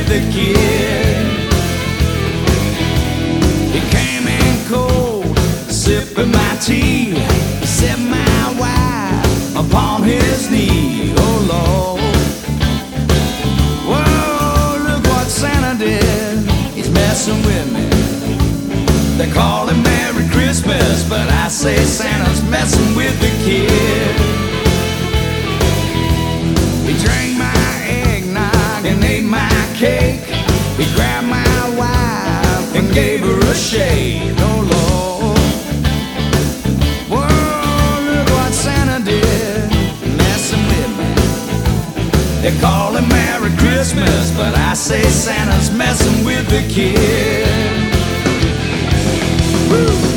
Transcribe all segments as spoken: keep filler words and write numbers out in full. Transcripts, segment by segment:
with the kid. He came in cold, sipping my tea, set my wife upon his knee. Oh Lord, whoa, look what Santa did. He's messing with me. They call him Merry Christmas, but I say Santa's messing with the kid. He drank my eggnog and ate my cake. He grabbed my wife and gave her a shake. Oh Lord, whoa, look what Santa did, messing with me. They call him Merry Christmas, but I say Santa's messing with the kid. Woo!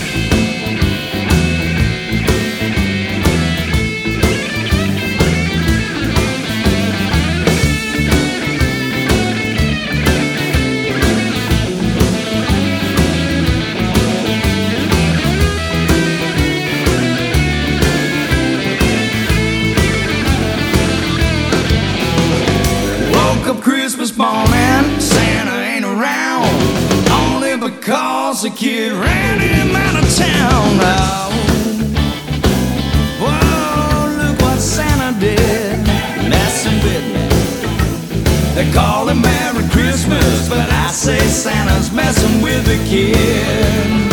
Christmas morning, Santa ain't around, only because the kid ran him out of town. Oh, whoa, look what Santa did, messing with me. They call him Merry Christmas, but I say Santa's messing with the kid.